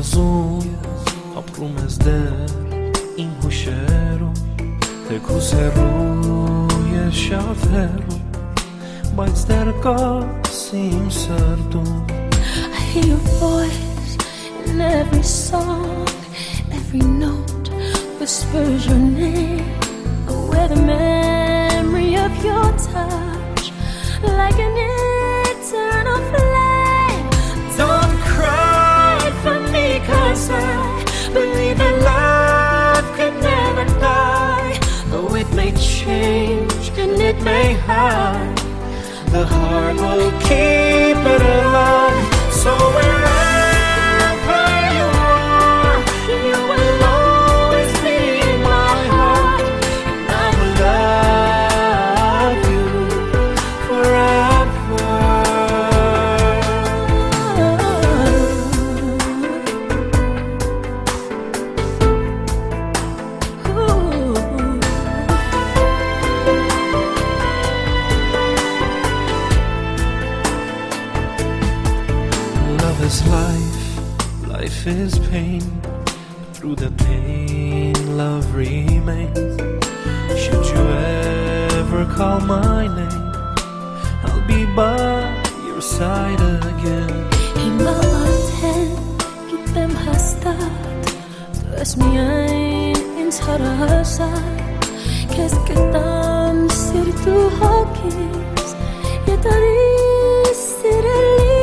ապրում ես դեռ իմ հուշերում, թեկուզ հեռու ես շատ հեռու, բայց դեռ կաս իմ սրտում. I hear your voice in every song, every note whispers your name. Where the memory of your touch, like an eternal flame. Don't cry for me, 'cause I believe that love could never die. Though it may change and it may hide, the heart will keep it alive. So wherever you are, you will always be in my heart, and I will love you forever. Love is life, life is pain. Through the pain, love remains. Should you ever call my name, I'll be by your side again. Հիմա արդեն գիտեմ հաստատ, դու ես միայն ինձ հարազատ, քեզ կտամ սիրտ ու հոգիս, եթերի սիրելի.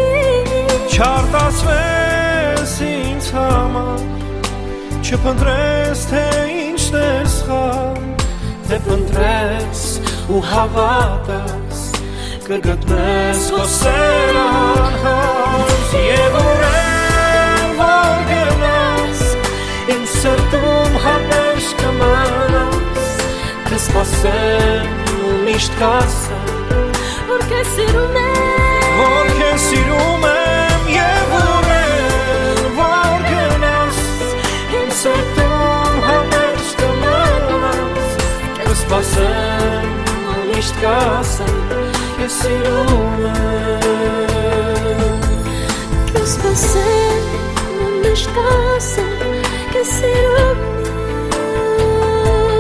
Չարտասվես ինձ համար, չփնտրես թե ինչն է սխալ, թե փնտրես ու հավատաս, կգտնես քո սերը անհաս. Եվ ուրեմն որ գնաս, իմ սրտում հանդերձ կմնաս, կսպասեմ ու միշտ կասեմ, որ քեզ սիրում եմ, որ քեզ սիրում եմ. Եվ ուրեմն որ գնաս, իմ սրտում հանդերձ կմնաս, կսպասեմ ու միշտ կասեմ, քեզ սիրում եմ. կսպասեմ ու միշտ կասեմ, քեզ սիրում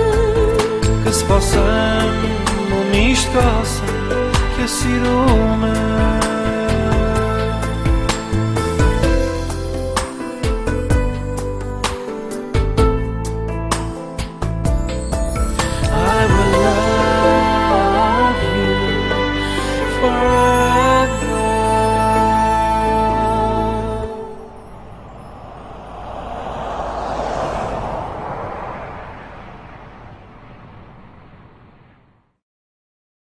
եմ. Կսպասեմ ու միշտ կասեմ, քեզ սիրում եմ.